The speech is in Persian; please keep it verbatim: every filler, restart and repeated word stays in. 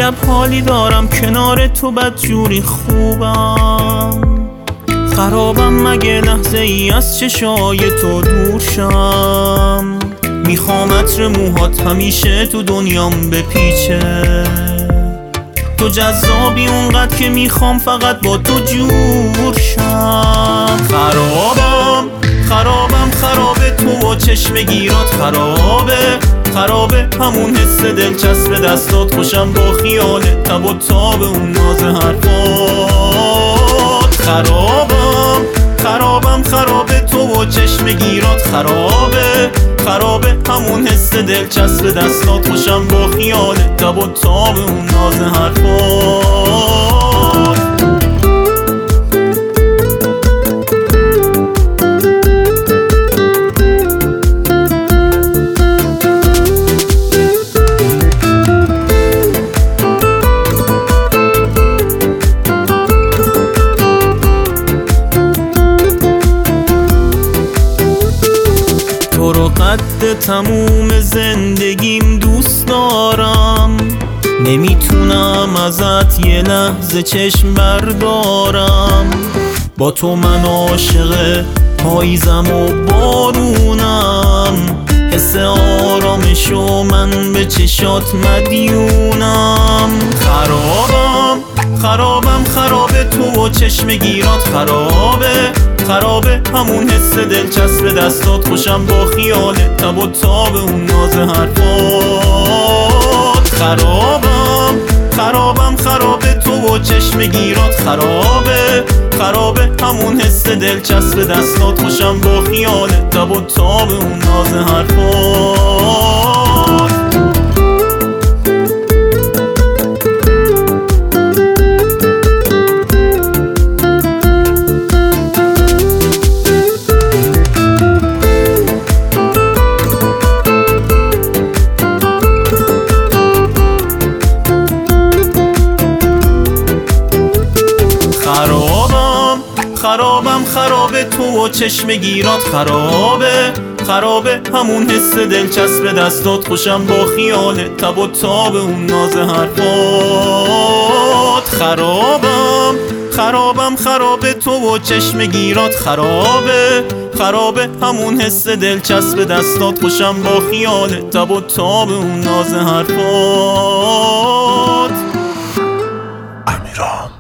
عجب حالی دارم کنار تو، بدجوری خوبم. خرابم مگه لحظه ای از چشای تو دور شم. میخوام عطر موهات همیشه تو دنیام بپیچه. تو جذابی اونقدر که میخوام فقط با تو جور شم. خرابم خرابم خرابه تو و چشم گیرات خرابه. خرابه همون حس دلچسب دستات، خوشم با خیال تب و تاب اون ناز حرفات. خرابم خرابم خرابه تو و چشم گیرات خرابه. خرابه همون حس دلچسب دستات، خوشم با خیال تب و تاب اون ناز حرفات. تو رو قد تموم زندگیم دوست دارم. نمیتونم ازت یه لحظه چشم بردارم. با تو من عاشق پاییزم و بارونم. حس آرامشو من به چشات مدیونم. خرابم خرابم خرابه تو و چشم گیرات خرابه. خرابه همون حس دلچسب دستات، خوشم با خیال تب و تاب اون ناز حرفات. خرابم خرابم خرابه تو و چشم گیرات خرابه. خرابه همون حس دلچسب دستات، خوشم با خیال تب و تاب اون ناز حرفات. خرابم خرابم خرابه تو و چشم گیرات خرابه. خرابه همون حس دلچسب دستات، خوشم با خیال تب و تاب اون ناز حرفات. خرابم خرابم خرابه تو و چشم گیرات خرابه. خرابه همون حس دلچسب دستات، خوشم با خیال تب و تاب اون ناز حرفات. امیرام.